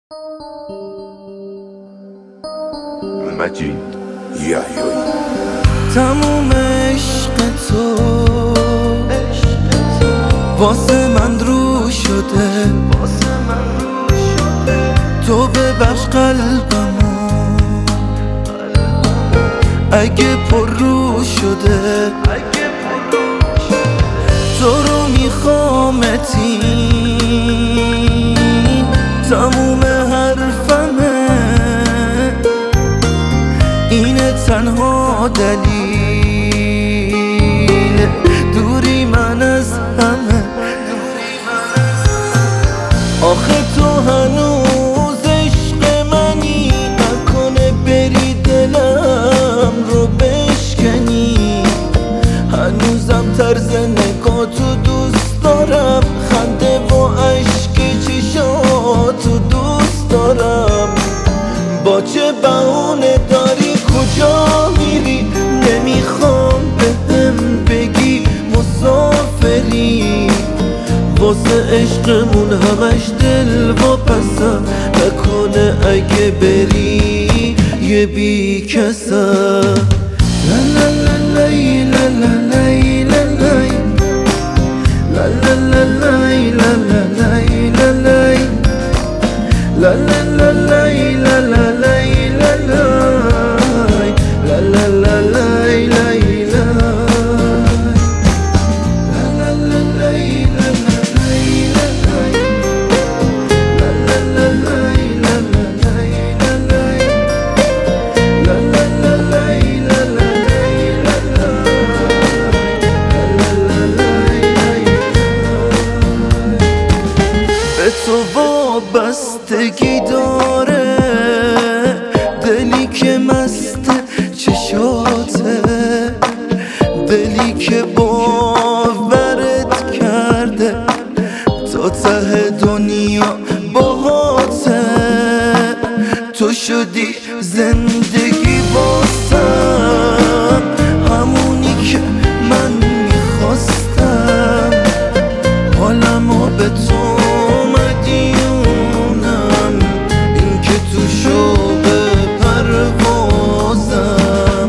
مجید یحیایی. تموم عشق تو واسه من رو شده، تو ببخش قلبمو اگه پر رو شده. تو رو میخوامتین تموم حرفمه، اینه تنها دلیل دوری من از همه. آخه تو هنوز عشق منی، نکنه بری دلم رو بشکنی. هنوزم طرز نگاتو دوست دارم، خنده و عشق چشاتو دوست دارم. با چه بهونه داری کجا میری؟ نمیخوام بهم بگی مسافری، واسه عشقمون همش دل و پسم. نکنه اگه بری یه بی کسم. لا لا لا لای لا لا لای لا لای لا لا لا لای لا لا لای لا لای لا لا لا لای لا لا لای لا لای لا لا لا لای لای به تو وابستگی داره دلی که مست چشاته، دلی که باورت کرده تا ته دنیا باهاته. تو شدی زندگی واسم، همونی که من میخواستم. حالمو به تو مدیونم، این که تو شوق پروازم.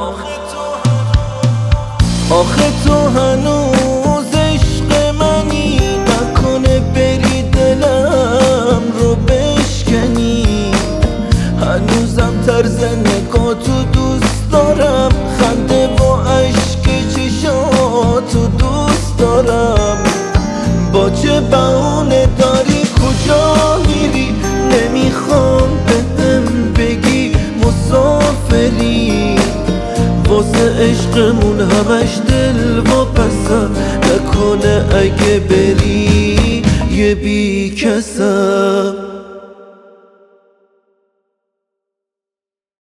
آخه تو هنوز عشق منی، نکنه بری دلم رو بشکنی. هنوزم طرز نگاتو دوست دارم، خنده و عشق چشاتو دوست دارم. با چه بهونه داری کجا میری؟ نمیخوام بهم بگی مسافری، واسه عشقمون همش دل و پسم. نکنه اگه بری یه بی کسم.